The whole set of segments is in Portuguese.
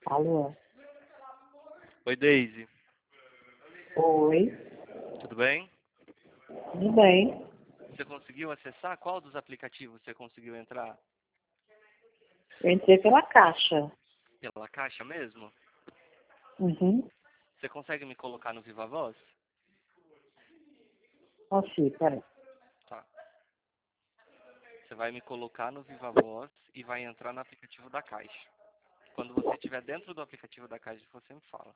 Alô? Oi, Daisy. Oi, Tudo bem? tudo bem? Você conseguiu acessar? Qual dos aplicativos você conseguiu entrar? Eu entrei pela caixa. Pela caixa mesmo? Uhum. Você consegue me colocar no Viva Voz? Ó, sim, peraí. Tá. Você vai me colocar no Viva Voz e vai entrar no aplicativo da caixa. Quando você estiver dentro do aplicativo da caixa, você me fala.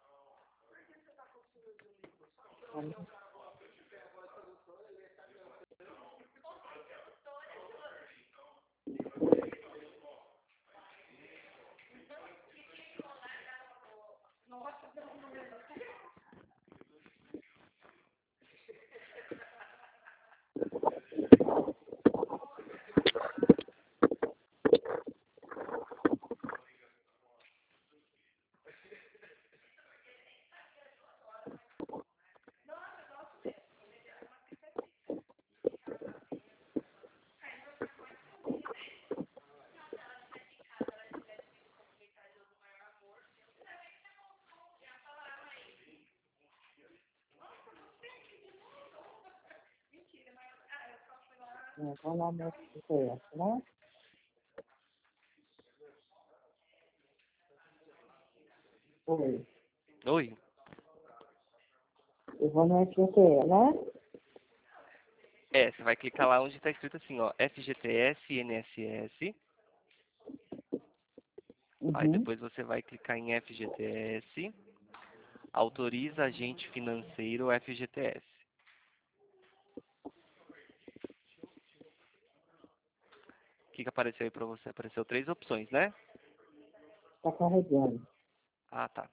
Vou lá no GPS, né? Oi. Oi? Eu vou no GPS, né? Você vai clicar lá onde está escrito assim, ó, FGTS INSS. Aí Uhum. depois você vai clicar em FGTS, autoriza agente financeiro FGTS. O que apareceu aí para você? Apareceu 3 opções, né? Tá carregando. Ah, tá.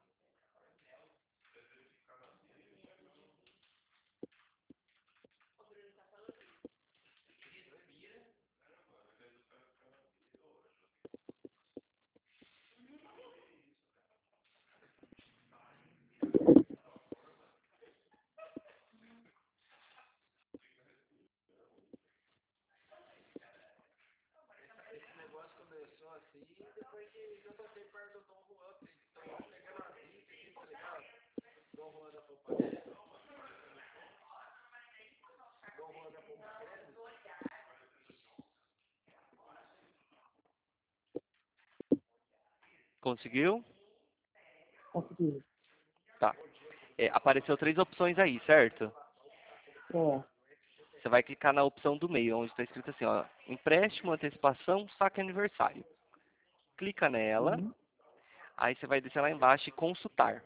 Conseguiu? Consegui. Tá. Apareceu 3 opções aí, certo? É. Você vai clicar na opção do meio, onde está escrito assim, ó, empréstimo, antecipação, saque aniversário. Clica nela, Uhum. aí você vai descer lá embaixo e consultar.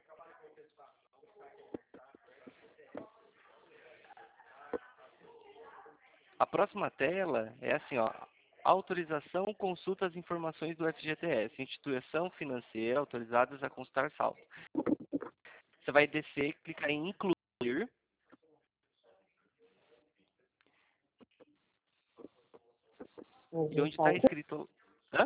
A próxima tela é assim, ó, autorização, consulta as informações do FGTS, instituição financeira autorizadas a consultar saldo. Você vai descer, clicar em incluir, e onde está escrito... Hã?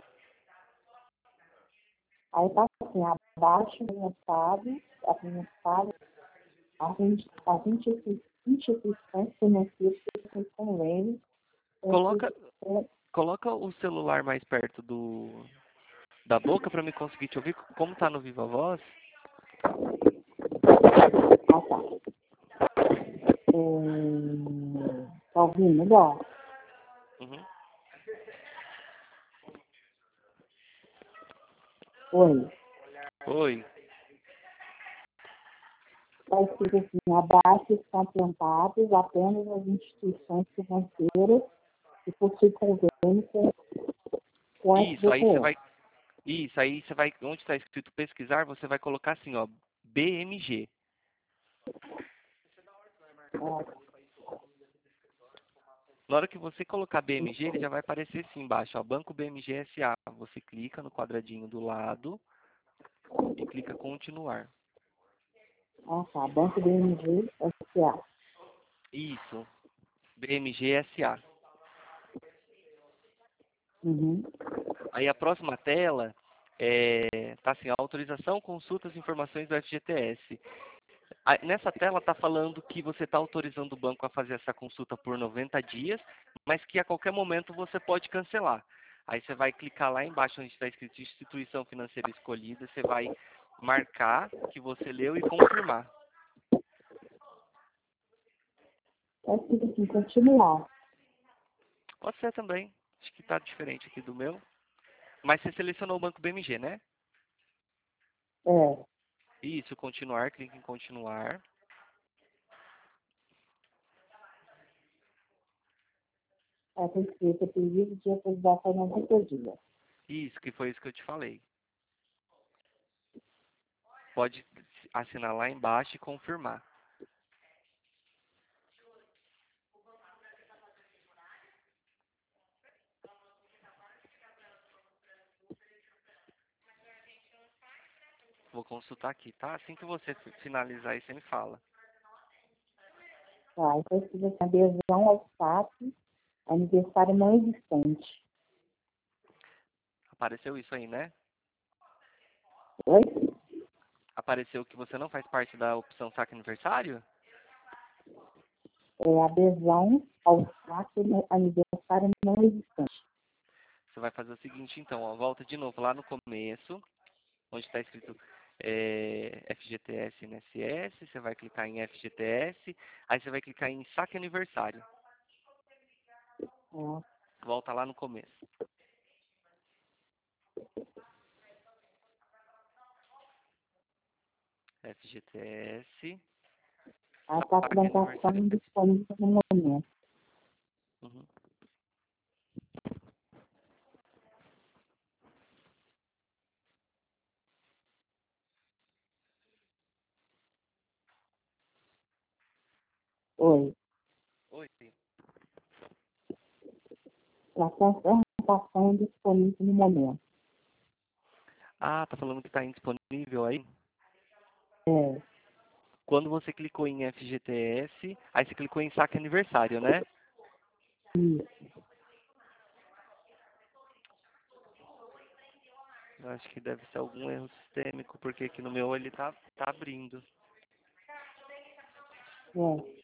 Aí tá assim, abaixo minha sábio, as instituições financeiras que têm convênio Coloca, com coloca o celular mais perto da boca para me conseguir te ouvir. Como está no Viva Voz? ah, tá. Tá ouvindo melhor? Uhum. Oi. Oi. Está escrito assim, abaixo estão plantadas apenas as instituições financeiras que possuem convênio com Isso, aí você SBPE. vai. Isso, aí você vai. Onde está escrito pesquisar, você vai colocar assim, ó, BMG. Na hora que você colocar BMG, ele já vai aparecer assim embaixo, ó, Banco BMG SA. Você clica no quadradinho do lado e clica continuar. Ah, tá. Banco BMG SA. Isso, BMG SA. Uhum. Aí a próxima tela tá assim, ó, autorização, consultas, informações do FGTS. Nessa tela está falando que você está autorizando o banco a fazer essa consulta por 90 dias, mas que a qualquer momento você pode cancelar. Aí você vai clicar lá embaixo onde está escrito instituição financeira escolhida, você vai marcar que você leu e confirmar. É escrito aqui, continuar. Pode ser também. Acho que está diferente aqui do meu. Mas você selecionou o Banco BMG, né? É, Isso, continuar, clique em continuar. tá escrito pedido de autorização não concedida. Isso, que foi isso que eu te falei. Pode assinar lá embaixo e confirmar. Vou consultar aqui, tá? Assim que você finalizar aí, você me fala. Tá, então escrito assim, adesão ao SAP, aniversário não existente. Apareceu isso aí, né? Oi? Apareceu que você não faz parte da opção saque aniversário? É adesão ao SAP, aniversário não existente. Você vai fazer o seguinte, então, ó, volta de novo lá no começo, onde está escrito FGTS INSS, você vai clicar em FGTS, aí você vai clicar em saque aniversário. É, Volta lá no começo. FGTS, a saque capacitação aniversário. disponível no momento. Uhum. Oi. Oi. A consertação disponível no momento. Ah, tá falando que está indisponível aí? É, Quando você clicou em FGTS, aí você clicou em saque aniversário, né? isso. Eu acho que deve ser algum erro sistêmico, porque aqui no meu ele tá abrindo. É,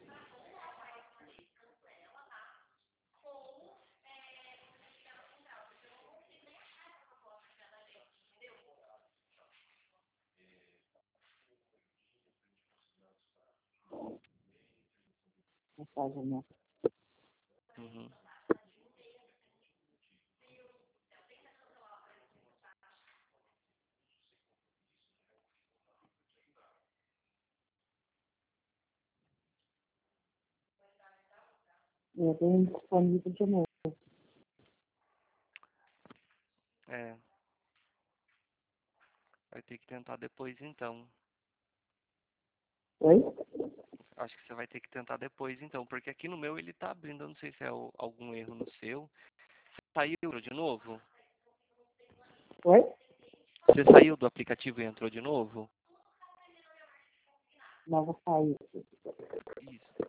mensagem, né? Uhum. É bem disponível de novo. É, vai ter que tentar depois então. Oi? Acho que você vai ter que tentar depois então, porque aqui no meu ele tá abrindo, eu não sei se é algum erro no seu. Você saiu de novo? Oi? Você saiu do aplicativo e entrou de novo? Não vou sair. Isso.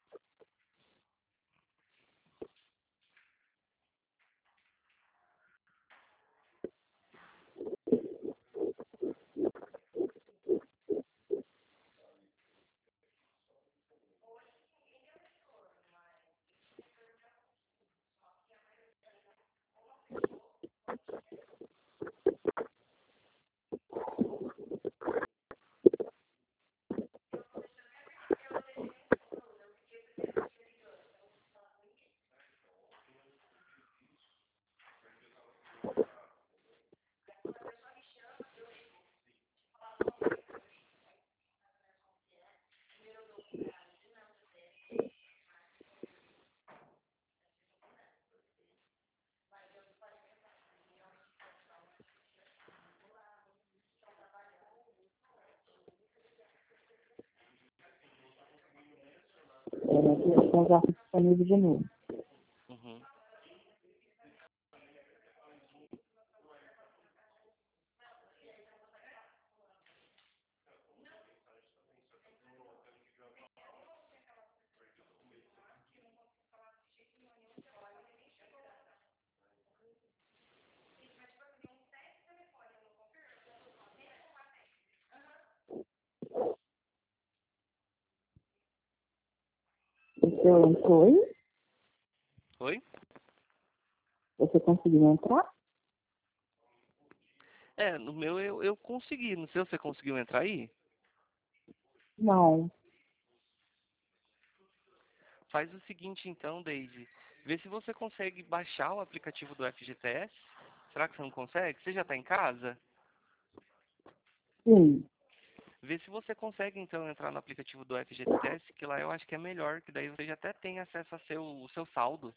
É, já disponível de novo. Uhum. O seu entrou aí? Oi? Você conseguiu entrar? No meu eu consegui. No seu você conseguiu entrar aí? Não. Faz o seguinte então, Daisy. Vê se você consegue baixar o aplicativo do FGTS. Será que você não consegue? Você já está em casa? Sim. Vê se você consegue então entrar no aplicativo do FGTS, que lá eu acho que é melhor, que daí você já até tem acesso ao seu saldo.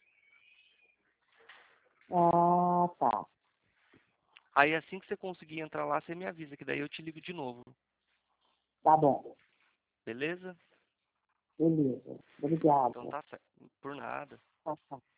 Ah, tá. Aí assim que você conseguir entrar lá, você me avisa, que daí eu te ligo de novo. Tá bom. Beleza? Beleza. Então Obrigada. tá certo. Por nada. Tá, tá.